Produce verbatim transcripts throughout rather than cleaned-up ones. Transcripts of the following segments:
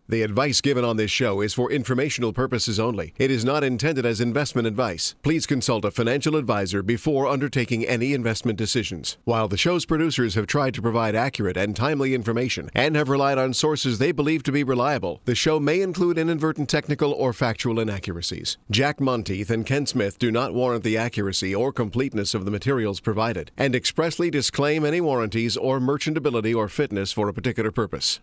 The advice given on this show is for informational purposes only. It is not intended as investment advice. Please consult a financial advisor before undertaking any investment decisions. While the show's producers have tried to provide accurate and timely information and have relied on sources they believe to be reliable, the show may include inadvertent technical or factual inaccuracies. Jack Monteith and Ken Smith do not warrant the accuracy or completeness of the materials provided and expressly disclaim any warranties or merchantability or fitness for a particular purpose.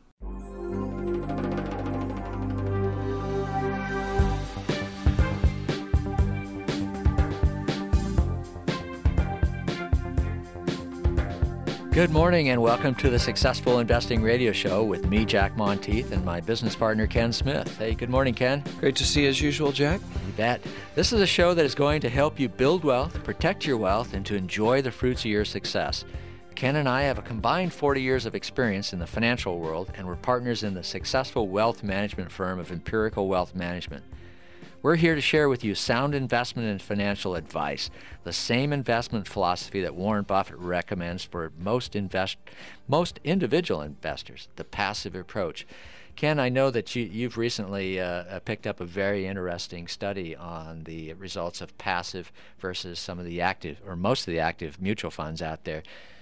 Good morning and welcome to the Successful Investing Radio Show with me, Jack Monteith, and my business partner, Ken Smith. Hey, good morning, Ken. Great to see you as usual, Jack. You bet. This is a show that is going to help you build wealth, protect your wealth, and to enjoy the fruits of your success. Ken and I have a combined forty years of experience in the financial world, and we're partners in the successful wealth management firm of Empirical Wealth Management. We're here to share with you sound investment and financial advice, the same investment philosophy that Warren Buffett recommends for most invest, most individual investors, the passive approach. Ken, I know that you, you've recently uh, picked up a very interesting study on the results of passive versus some of the active, or most of the active mutual funds out there.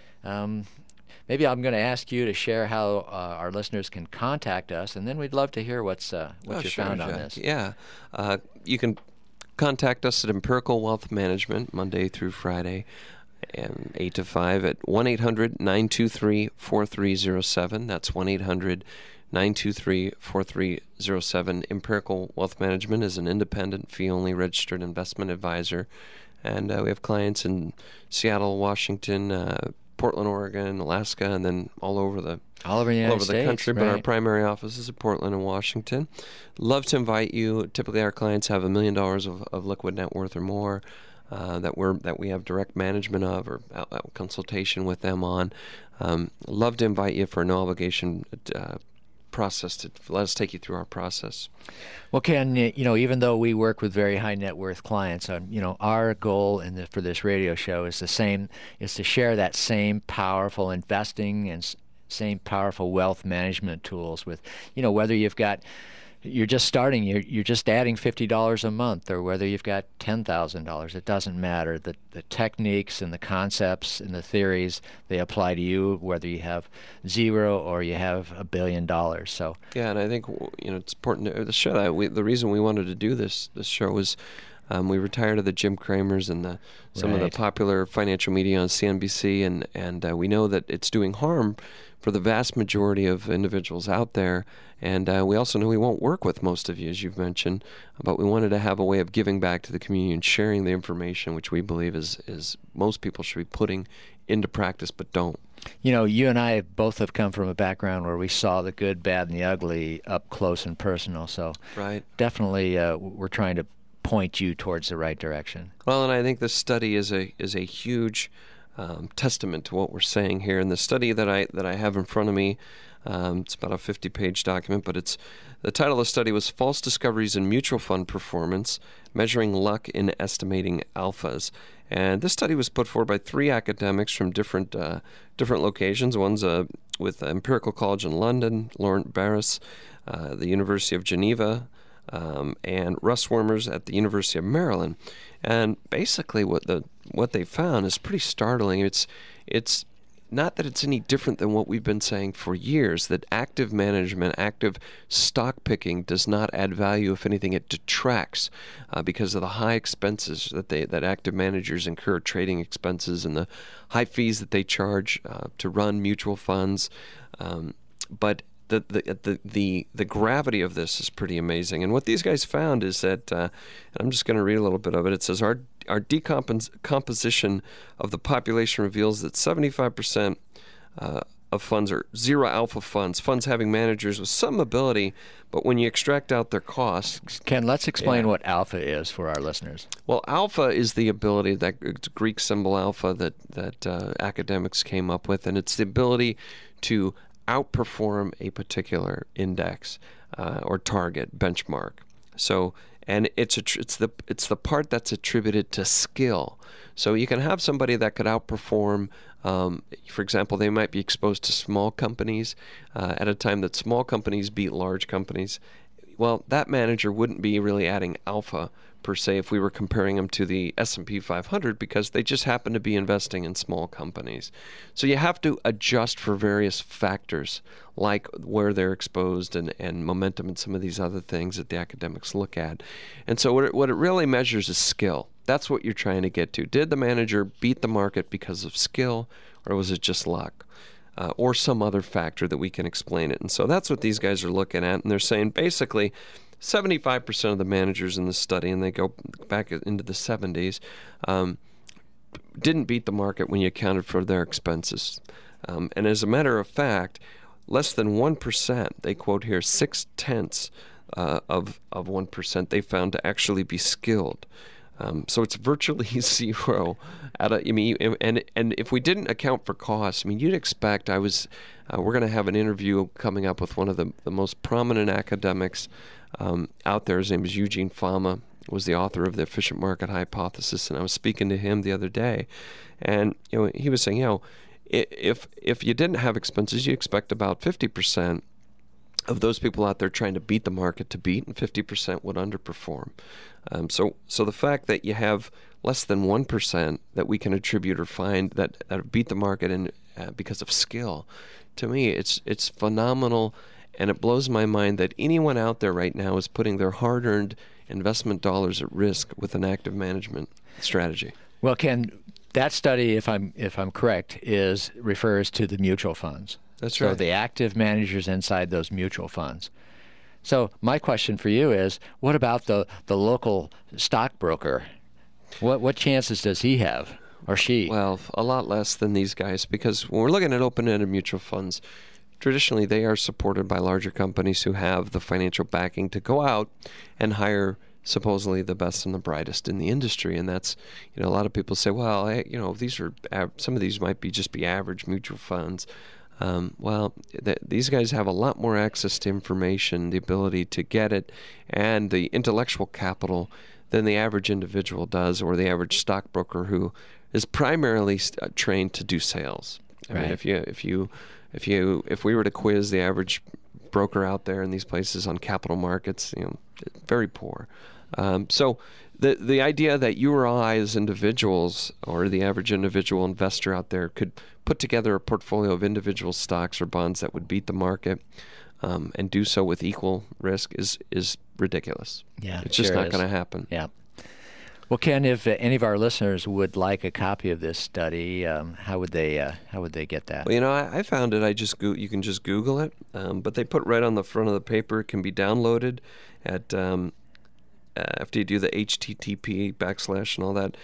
Um, Maybe I'm going to ask you to share how uh, our listeners can contact us, and then we'd love to hear what's uh, what oh, you sure, found Jack. on this. Yeah. Uh, you can contact us at Empirical Wealth Management Monday through Friday, and eight to five at one eight hundred nine two three four three zero seven. That's one eight hundred nine two three four three zero seven. Empirical Wealth Management is an independent, fee-only registered investment advisor, and uh, we have clients in Seattle, Washington, uh, Portland, Oregon, Alaska, and then all over the all over the, United all over the States, country. right. But our primary office is in Portland and Washington. Love to invite you. Typically, our clients have a million dollars of, of liquid net worth or more uh, that we're that we have direct management of or out, out consultation with them on. Um, love to invite you for a no obligation Uh, process to let us take you through our process. Well, Ken, you know, even though we work with very high net worth clients, um, you know, our goal in the, for this radio show is the same, is to share that same powerful investing and s- same powerful wealth management tools with, you know, whether you've got, you're just starting, you're you're just adding fifty dollars a month, or whether you've got ten thousand dollars, it doesn't matter. The the techniques and the concepts and the theories, they apply to you, whether you have zero or you have a billion dollars. So yeah, and I think, you know, it's important to show that we, the reason we wanted to do this this show was um, we retired of the Jim Cramers and the some right. of the popular financial media on C N B C, and and uh, we know that it's doing harm for the vast majority of individuals out there. And uh, we also know we won't work with most of you, as you've mentioned, but we wanted to have a way of giving back to the community and sharing the information, which we believe is, is most people should be putting into practice, but don't. You know, you and I both have come from a background where we saw the good, bad, and the ugly up close and personal. So right. definitely uh, we're trying to point you towards the right direction. Well, and I think this study is a is a huge Um, testament to what we're saying here. And the study that I that I have in front of me, um, it's about a fifty-page document, but it's the title of the study was False Discoveries in Mutual Fund Performance, Measuring Luck in Estimating Alphas. And this study was put forward by three academics from different uh, different locations. One's uh, with Empirical College in London, Laurent Barras, uh, the University of Geneva, um, and Russ Wormers at the University of Maryland. And basically what the what they found is pretty startling. It's it's not that it's any different than what we've been saying for years, that active management, active stock picking does not add value. If anything, it detracts uh, because of the high expenses that they that active managers incur, trading expenses and the high fees that they charge uh, to run mutual funds. Um, but The, the the the the gravity of this is pretty amazing. And what these guys found is that, uh, and I'm just going to read a little bit of it. It says our our decomposition of the population reveals that seventy-five percent uh, of funds are zero alpha funds, funds having managers with some ability, but when you extract out their costs. Ken, let's explain yeah. what alpha is for our listeners. Well, alpha is the ability, that Greek symbol alpha that that uh, academics came up with, and it's the ability to outperform a particular index uh, or target benchmark. So, and it's a tr- it's the it's the part that's attributed to skill. So you can have somebody that could outperform Um, for example, they might be exposed to small companies uh, at a time that small companies beat large companies. Well, that manager wouldn't be really adding alpha per se if we were comparing them to the S and P five hundred, because they just happen to be investing in small companies. So you have to adjust for various factors like where they're exposed and, and momentum and some of these other things that the academics look at. And so what it, what it really measures is skill. That's what you're trying to get to. Did the manager beat the market because of skill, or was it just luck? Uh, or some other factor that we can explain it. And so that's what these guys are looking at. And they're saying basically seventy-five percent of the managers in the study, and they go back into the seventies, um, didn't beat the market when you accounted for their expenses. Um, and as a matter of fact, less than one percent, they quote here, six-tenths uh, of, of one percent, they found to actually be skilled. Um, so it's virtually zero. Out of, I mean, and and if we didn't account for costs, I mean, you'd expect. I was, uh, we're going to have an interview coming up with one of the, the most prominent academics um, out there. His name is Eugene Fama. Was the author of the efficient market hypothesis, and I was speaking to him the other day, and you know, he was saying, you know, if if you didn't have expenses, you expect about fifty percent of those people out there trying to beat the market to beat, and fifty percent would underperform. Um, so, so the fact that you have less than one percent that we can attribute or find that, that beat the market in, uh, because of skill, to me, it's it's phenomenal, and it blows my mind that anyone out there right now is putting their hard-earned investment dollars at risk with an active management strategy. Well, Ken, that study, if I'm if I'm correct, is refers to the mutual funds. That's so right. the active managers inside those mutual funds. So my question for you is, what about the, the local stockbroker? What what chances does he have, or she? Well, a lot less than these guys, because when we're looking at open-ended mutual funds, traditionally they are supported by larger companies who have the financial backing to go out and hire supposedly the best and the brightest in the industry. And that's, you know, a lot of people say, well, I, you know, these are some of these might be just be average mutual funds. Um, well, th- these guys have a lot more access to information, the ability to get it, and the intellectual capital than the average individual does, or the average stockbroker who is primarily st- trained to do sales. I Right. mean, if you if you if you if we were to quiz the average broker out there in these places on capital markets, you know, very poor. Um, so the the idea that you or I as individuals, or the average individual investor out there, could put together a portfolio of individual stocks or bonds that would beat the market um, and do so with equal risk is is ridiculous. Yeah, it's just sure not is. going to happen. Yeah. Well, Ken, if uh, any of our listeners would like a copy of this study, um, how would they uh, how would they get that? Well, you know, I, I found it. I just go, you can just Google it, um, but they put right on the front of the paper. It can be downloaded at um, uh, after you do the H T T P backslash and all that,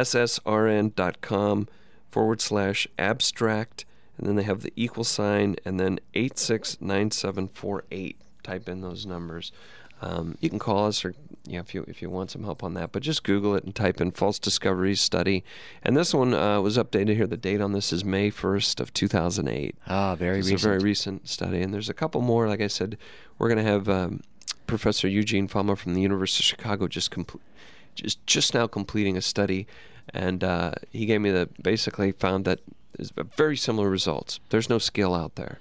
ssrn.com forward slash abstract, and then they have the equal sign, and then eight six nine seven four eight. Type in those numbers. Um, you can call us, or you know, if you if you want some help on that. But just Google it and type in false discoveries study. And this one uh, was updated here. The date on this is May first of two thousand eight. Ah, very it's recent. a very recent study. And there's a couple more. Like I said, we're going to have um, Professor Eugene Fama from the University of Chicago just compl- just just now completing a study, and uh, he gave me the basically found that there's very similar results. There's no skill out there.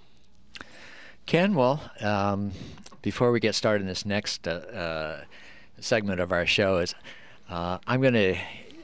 Ken, well, um, before we get started in this next uh, uh, segment of our show, is uh, I'm going to.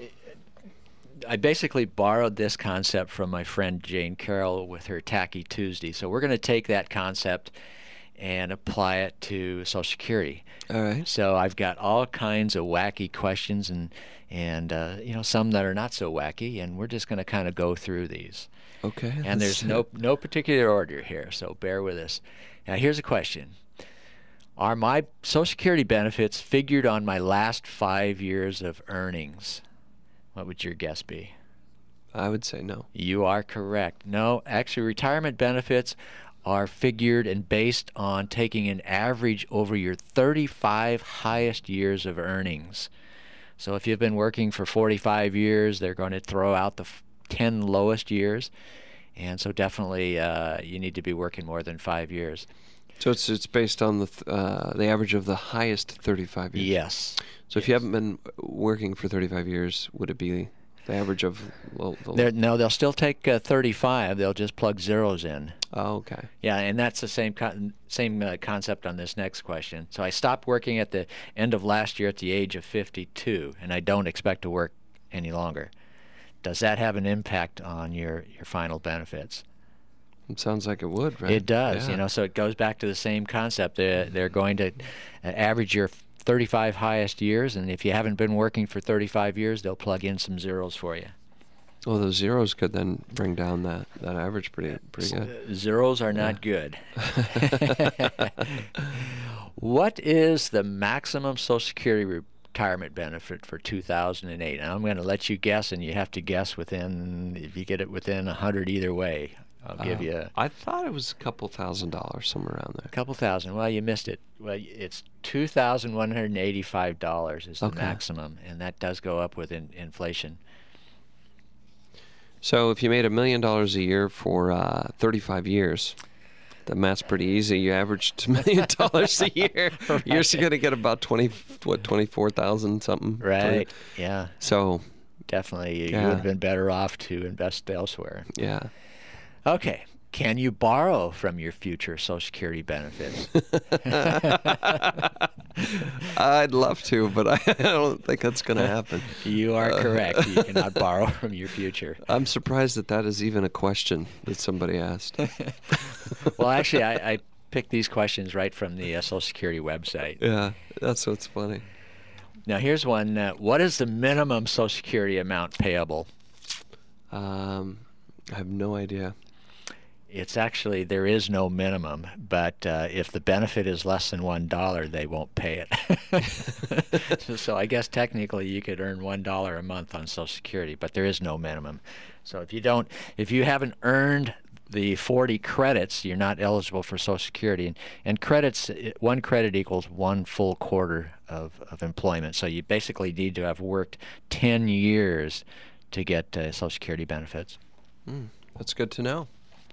I basically borrowed this concept from my friend Jane Carroll with her Tacky Tuesday. So we're going to take that concept and apply it to Social Security. All right. So I've got all kinds of wacky questions, and and uh, you know, some that are not so wacky, and we're just going to kind of go through these. Okay. And there's no no particular order here, so bear with us. Now, here's a question. Are my Social Security benefits figured on my last five years of earnings? What would your guess be? I would say no. You are correct. No, actually, retirement benefits are figured and based on taking an average over your thirty-five highest years of earnings. So if you've been working for forty-five years, they're going to throw out the ten lowest years, and so definitely uh, you need to be working more than five years. So it's it's based on the th- uh, the average of the highest thirty-five years. Yes. So if you haven't been working for thirty-five years, would it be The average of well, the They're, no, they'll still take uh, thirty-five. They'll just plug zeros in. Oh, okay. Yeah, and that's the same con- same uh, concept on this next question. So I stopped working at the end of last year at the age of fifty-two, and I don't expect to work any longer. Does that have an impact on your, your final benefits? It sounds like it would, right? It does, Yeah. you know, so it goes back to the same concept. They're, they're going to average your thirty-five highest years, and if you haven't been working for thirty-five years, they'll plug in some zeros for you. Well, those zeros could then bring down that, that average pretty pretty good. Uh, zeros are not good. What is the maximum Social Security retirement benefit for two thousand eight? And I'm going to let you guess, and you have to guess within, if you get it within one hundred either way, I'll give Uh, you a I thought it was a couple thousand dollars, somewhere around there. couple thousand. Well, you missed it. Well, it's two thousand one hundred eighty-five dollars is the Okay. maximum, and that does go up with in, inflation. So if you made a million dollars a year for uh, thirty-five years, the math's pretty easy. You averaged a million dollars a year. Right. You're going to get about twenty, what, twenty-four thousand something. Right. Yeah. So Definitely. You Yeah. would have been better off to invest elsewhere. yeah. Okay. Can you borrow from your future Social Security benefits? I'd love to, but I don't think that's going to happen. You are correct. You cannot borrow from your future. I'm surprised that that is even a question that somebody asked. Well, actually, I, I picked these questions right from the uh, Social Security website. Yeah, that's what's funny. Now, here's one. Uh, what is the minimum Social Security amount payable? Um, I have no idea. It's actually, there is no minimum, but uh, if the benefit is less than one dollar, they won't pay it. so, so I guess technically you could earn one dollar a month on Social Security, but there is no minimum. So if you don't, if you haven't earned the forty credits, you're not eligible for Social Security. And, and credits, one credit equals one full quarter of, of employment. So you basically need to have worked ten years to get uh, Social Security benefits. Mm, that's good to know.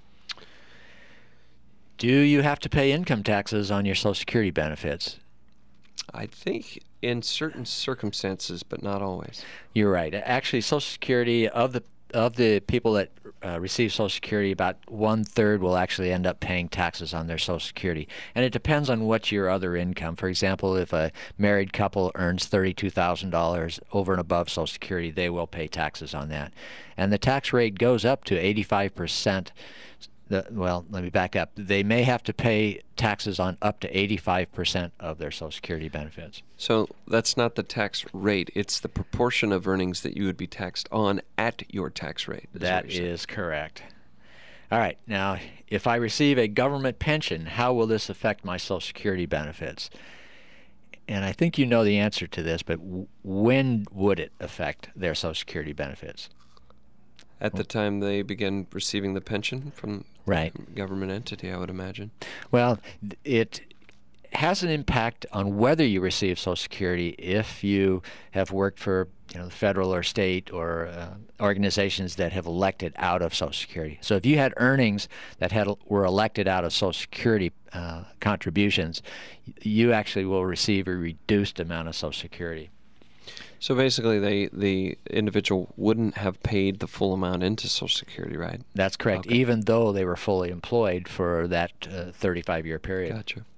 Do you have to pay income taxes on your Social Security benefits? I think in certain circumstances, but not always. You're right. Actually, Social Security, of the of the people that uh, receive Social Security, about one third will actually end up paying taxes on their Social Security, and it depends on what your other income. For example, if a married couple earns thirty-two thousand dollars over and above Social Security, they will pay taxes on that, and the tax rate goes up to eighty-five percent. The, well, let me back up. They may have to pay taxes on up to eighty-five percent of their Social Security benefits. So that's not the tax rate. It's the proportion of earnings that you would be taxed on at your tax rate. is That what you're saying. is correct. All right. Now, if I receive a government pension, how will this affect my Social Security benefits? And I think you know the answer to this, but w- when would it affect their Social Security benefits? At the time they begin receiving the pension from Right. the government entity, I would imagine. Well, th- it has an impact on whether you receive Social Security if you have worked for, you know, the federal or state or uh, organizations that have elected out of Social Security. So if you had earnings that had were elected out of Social Security uh, contributions, y- you actually will receive a reduced amount of Social Security. So basically, they the individual wouldn't have paid the full amount into Social Security, right? That's correct, Okay. even though they were fully employed for that uh, thirty-five year period. Gotcha.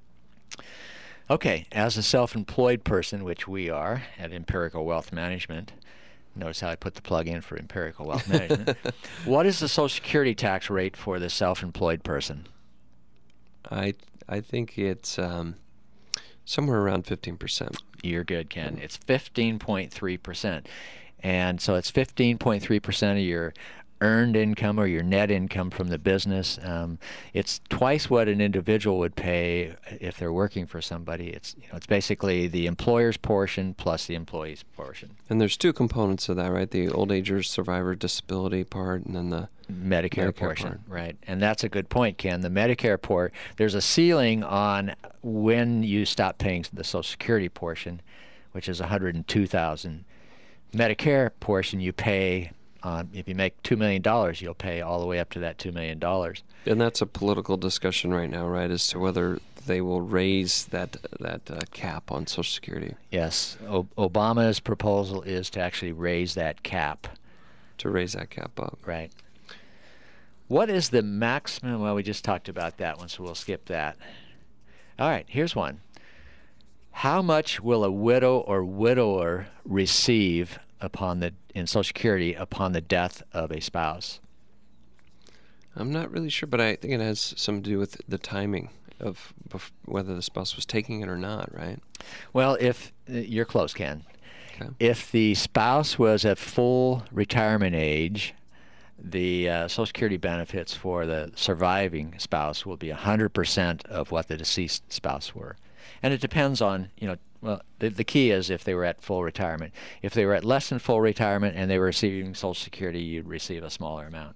Okay, as a self-employed person, which we are at Empirical Wealth Management, notice how I put the plug in for Empirical Wealth Management. What is the Social Security tax rate for the self-employed person? I I think it's um, somewhere around fifteen percent. You're good, Ken. It's fifteen point three percent. And so it's fifteen point three percent of your earned income or your net income from the business. Um, it's twice what an individual would pay if they're working for somebody. It's you know it's basically the employer's portion plus the employee's portion. And there's two components of that, right? The old agers survivor disability part, and then the Medicare, Medicare portion, part. right? And that's a good point, Ken. The Medicare port, there's a ceiling on when you stop paying the Social Security portion, which is one hundred two thousand dollars. Medicare portion you pay on, if you make two million dollars, you'll pay all the way up to that two million dollars. and that's a political discussion right now, right? As to whether they will raise that that uh, cap on Social Security. Yes. O- Obama's proposal is to actually raise that cap. To raise that cap up. Right. What is the maximum? Well, we just talked about that one, so we'll skip that. All right, here's one. How much will a widow or widower receive upon the in Social Security upon the death of a spouse? I'm not really sure, but I think it has something to do with the timing of bef- whether the spouse was taking it or not, right? Well, if uh, you're close, Ken. Okay. If the spouse was at full retirement age, the uh, Social Security benefits for the surviving spouse will be one hundred percent of what the deceased spouse were. And it depends on, you know, well, the, the key is if they were at full retirement. If they were at less than full retirement and they were receiving Social Security, you'd receive a smaller amount.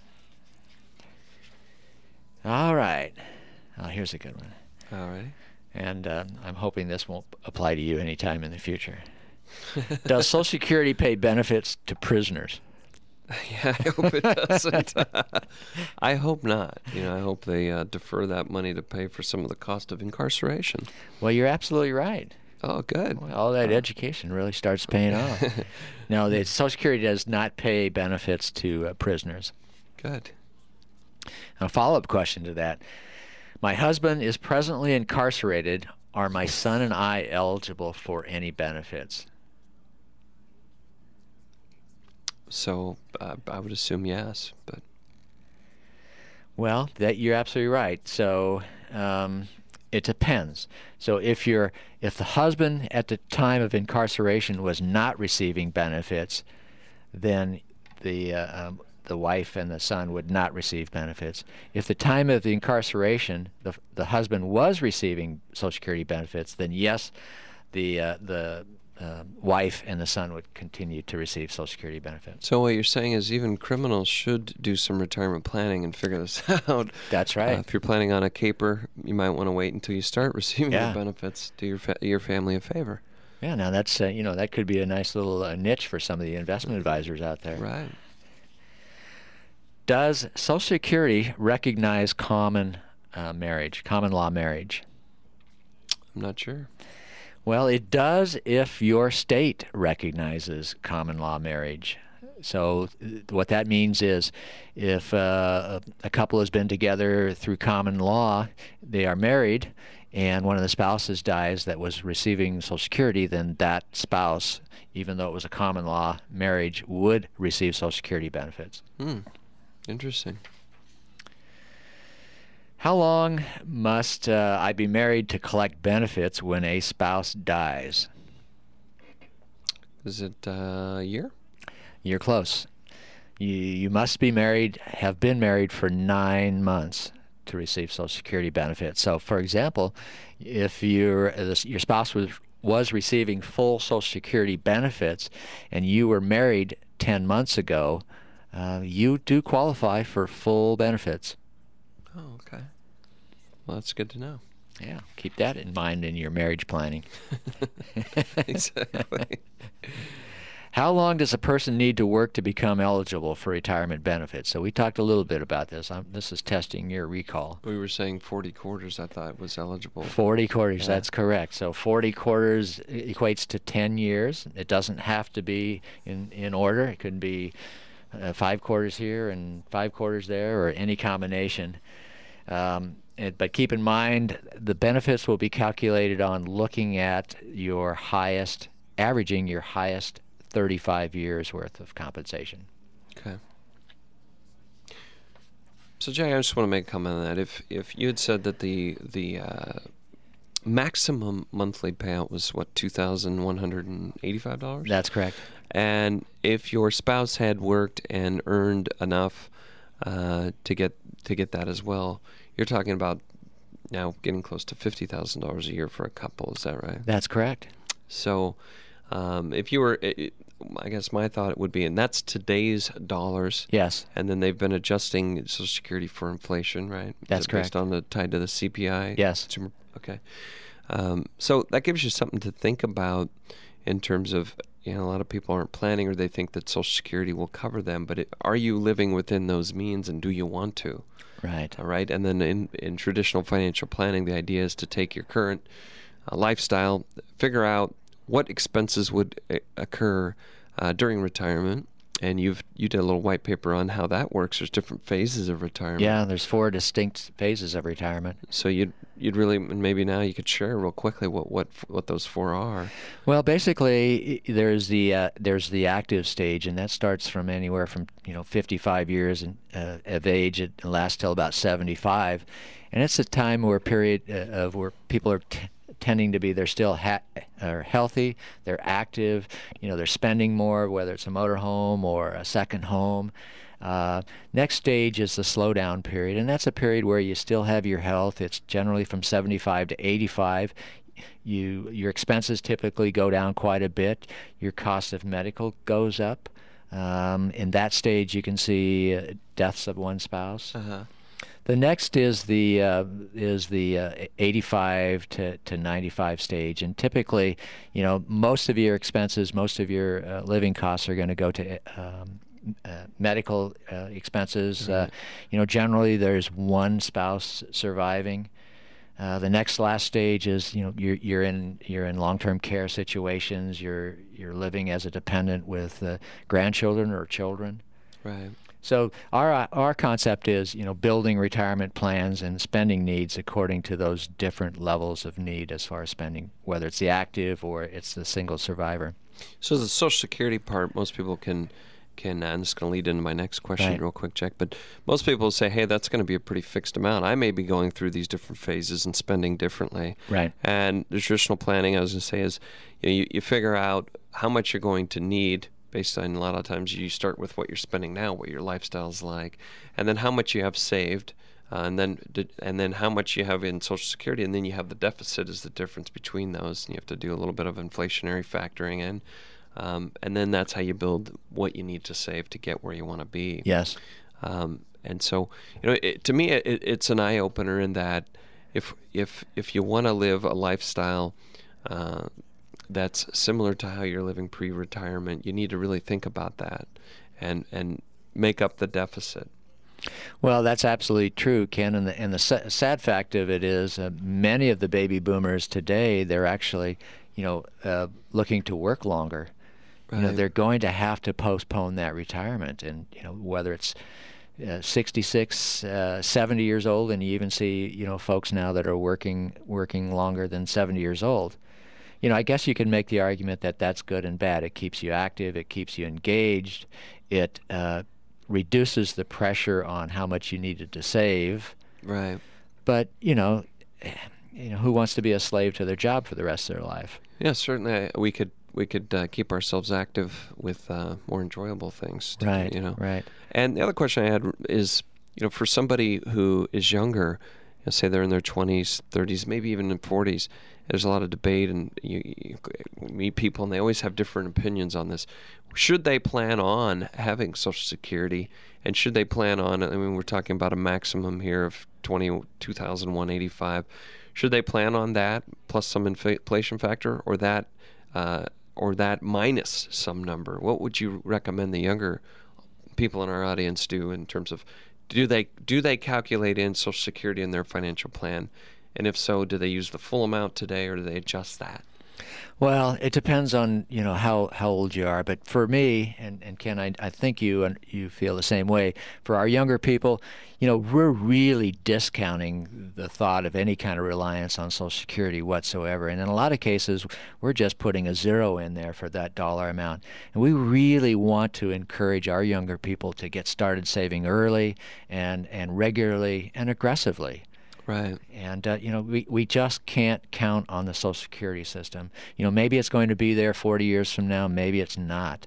All right. Oh, here's a good one. All right. And uh, I'm hoping this won't apply to you anytime in the future. Does Social Security pay benefits to prisoners? Yeah, I hope it doesn't. I hope not. You know, I hope they uh, defer that money to pay for some of the cost of incarceration. Well, you're absolutely right. Oh, good. Well, all that education really starts paying off. No, the Social Security does not pay benefits to uh, prisoners. Good. A follow-up question to that. My husband is presently incarcerated. Are my son and I eligible for any benefits? So uh, I would assume yes, but well, that you're absolutely right. So um, it depends. So if you're if the husband at the time of incarceration was not receiving benefits, then the uh, um, the wife and the son would not receive benefits. If the time of the incarceration the the husband was receiving Social Security benefits, then yes, the uh, the Uh, wife and the son would continue to receive Social Security benefits. So what you're saying is even criminals should do some retirement planning and figure this out. That's right. Uh, if you're planning on a caper, you might want to wait until you start receiving yeah. the benefits. Do your fa- your family a favor. Yeah, now that's uh, you know that could be a nice little uh, niche for some of the investment advisors out there. Right. Does Social Security recognize common uh, marriage, common law marriage? I'm not sure. Well, it does if your state recognizes common law marriage. So what that means is if uh, a couple has been together through common law, they are married, and one of the spouses dies that was receiving Social Security, then that spouse, even though it was a common law marriage, would receive Social Security benefits. Hmm. Interesting. How long must uh, I be married to collect benefits when a spouse dies? Is it uh, a year? You're close. You, you must be married, have been married for nine months to receive Social Security benefits. So, for example, if your your spouse was was receiving full Social Security benefits and you were married ten months ago, uh, you do qualify for full benefits. Oh, okay. Well, that's good to know. Yeah, keep that in mind in your marriage planning. Exactly. How long does a person need to work to become eligible for retirement benefits? So we talked a little bit about this. I'm, this is testing your recall. We were saying forty quarters, I thought, was eligible. forty quarters, Yeah. that's correct. So forty quarters equates to ten years. It doesn't have to be in, in order. It could be uh, five quarters here and five quarters there, or any combination. Um, it, but keep in mind, the benefits will be calculated on looking at your highest, averaging your highest thirty-five years worth of compensation. Okay. So, Jay, I just want to make a comment on that. If if you had said that the the uh, maximum monthly payout was, what, two thousand one hundred eighty-five dollars? That's correct. And if your spouse had worked and earned enough uh, to get to get that as well, you're talking about now getting close to fifty thousand dollars a year for a couple. Is that right? That's correct. So, um, if you were, it, I guess my thought would be, and that's today's dollars. Yes. And then they've been adjusting Social Security for inflation, right? That's Based correct. on the tied to the C P I. Yes. Consumer, okay. Um, so that gives you something to think about in terms of, you know, a lot of people aren't planning, or they think that Social Security will cover them. But it, are you living within those means, and do you want to? Right. All right. And then in, in traditional financial planning, the idea is to take your current uh, lifestyle, figure out what expenses would uh, occur uh, during retirement. And you've you did a little white paper on how that works. There's different phases of retirement. Yeah, there's four distinct phases of retirement. So you'd you'd really, maybe now you could share real quickly what what what those four are. Well, basically, there's the uh, there's the active stage, and that starts from anywhere from you know fifty-five years in, uh, of age. It lasts till about seventy-five, and it's a time where period uh, of where people are T- tending to be, they're still ha- are healthy, they're active, you know, they're spending more, whether it's a motorhome or a second home. Uh, next stage is the slowdown period, and that's a period where you still have your health. It's generally from seventy-five to eighty-five. You your expenses typically go down quite a bit. Your cost of medical goes up. Um, in that stage, you can see uh, deaths of one spouse. Uh-huh. The next is the uh, is the uh, eighty-five to, to ninety-five stage, and typically, you know, most of your expenses, most of your uh, living costs are going to go to um, uh, medical uh, expenses. Right. Uh, you know, generally there's one spouse surviving. Uh, the next last stage is, you know, you're you're in you're in long-term care situations. You're you're living as a dependent with uh, grandchildren or children. Right. So our our concept is, you know, building retirement plans and spending needs according to those different levels of need as far as spending, whether it's the active or it's the single survivor. So the Social Security part, most people can, can and this is going to lead into my next question Right. real quick, Jack, but most people say, hey, that's going to be a pretty fixed amount. I may be going through these different phases and spending differently. Right. And the traditional planning, I was going to say, is you, know, you, you figure out how much you're going to need based on, a lot of times you start with what you're spending now, what your lifestyle's like, and then how much you have saved, uh, and then and then how much you have in Social Security, and then you have the deficit is the difference between those, and you have to do a little bit of inflationary factoring in, um, and then that's how you build what you need to save to get where you want to be. Yes. Um, and so, you know, it, to me, it, it's an eye opener in that if if if you want to live a lifestyle Uh, that's similar to how you're living pre-retirement, you need to really think about that and and make up the deficit. Well, that's absolutely true, Ken. And the, and the sa- sad fact of it is uh, many of the baby boomers today, they're actually, you know, uh, looking to work longer. Right. You know, they're going to have to postpone that retirement. And, you know, whether it's uh, sixty-six, uh, seventy years old, and you even see, you know, folks now that are working working longer than seventy years old. You know, I guess you can make the argument that that's good and bad. It keeps you active. It keeps you engaged. It uh, reduces the pressure on how much you needed to save. Right. But, you know, you know, who wants to be a slave to their job for the rest of their life? Yeah, certainly I, we could we could uh, keep ourselves active with uh, more enjoyable things. To, Right, You know. right. And the other question I had is, you know, for somebody who is younger, you know, say they're in their twenties, thirties, maybe even in forties, there's a lot of debate, and you, you meet people, and they always have different opinions on this. Should they plan on having Social Security, and should they plan on, I mean, we're talking about a maximum here of twenty-two thousand one hundred eighty-five. Should they plan on that plus some inflation factor, or that uh, or that minus some number? What would you recommend the younger people in our audience do in terms of, do they do they calculate in Social Security in their financial plan? And if so, do they use the full amount today, or do they adjust that? Well, it depends on, you know, how, how old you are. But for me, and, and Ken, I, I think you and you feel the same way, for our younger people, you know, we're really discounting the thought of any kind of reliance on Social Security whatsoever. And in a lot of cases, we're just putting a zero in there for that dollar amount. And we really want to encourage our younger people to get started saving early and, and regularly and aggressively. Right. And, uh, you know, we, we just can't count on the Social Security system. You know, maybe it's going to be there forty years from now. Maybe it's not.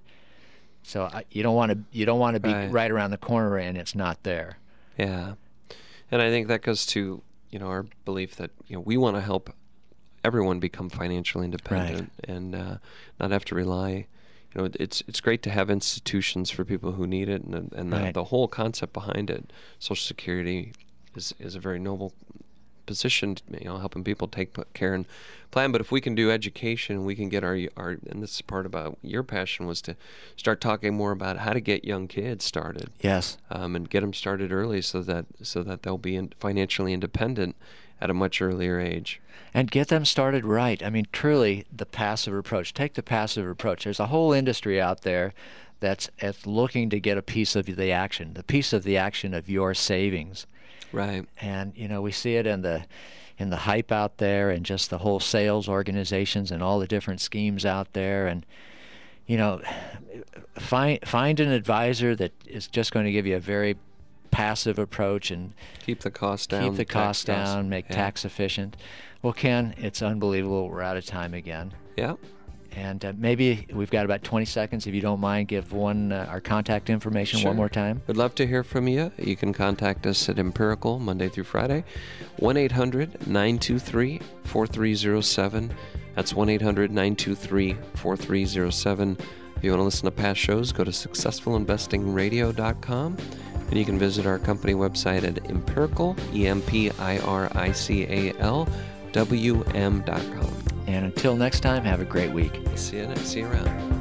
So I, you don't want to you don't want to be Right. right around the corner and it's not there. Yeah. And I think that goes to, you know, our belief that, you know, we want to help everyone become financially independent and uh, not have to rely. You know, it's it's great to have institutions for people who need it, and and Right. the, the whole concept behind it, Social Security, is is a very noble positioned, you know, helping people take care and plan. But if we can do education, we can get our, our, and this is part about your passion was to start talking more about how to get young kids started. Yes. Um, and get them started early so that, so that they'll be in, financially independent at a much earlier age. And get them started right. I mean, truly, the passive approach. Take the passive approach. There's a whole industry out there that's, that's looking to get a piece of the action, the piece of the action of your savings. Right. And, you know, we see it in the in the hype out there and just the whole sales organizations and all the different schemes out there. And, you know, find, find an advisor that is just going to give you a very passive approach and keep the cost down. Keep the cost down, costs. make yeah. tax efficient. Well, Ken, it's unbelievable. We're out of time again. Yeah. And uh, maybe we've got about twenty seconds. If you don't mind, give one uh, our contact information Sure. one more time. We'd love to hear from you. You can contact us at Empirical Monday through Friday, one eight hundred nine two three four three zero seven. That's one eight hundred nine two three four three zero seven. If you want to listen to past shows, go to successful investing radio dot com. And you can visit our company website at Empirical, E M P I R I C A L, W M dot com. And until next time, have a great week. See you next. See you around.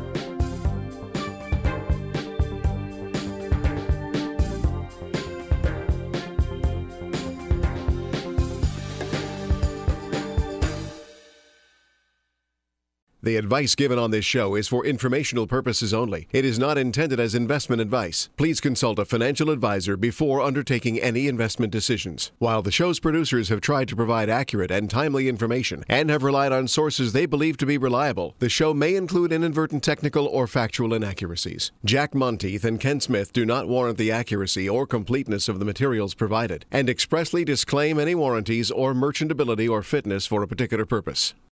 The advice given on this show is for informational purposes only. It is not intended as investment advice. Please consult a financial advisor before undertaking any investment decisions. While the show's producers have tried to provide accurate and timely information and have relied on sources they believe to be reliable, the show may include inadvertent technical or factual inaccuracies. Jack Monteith and Ken Smith do not warrant the accuracy or completeness of the materials provided and expressly disclaim any warranties or merchantability or fitness for a particular purpose.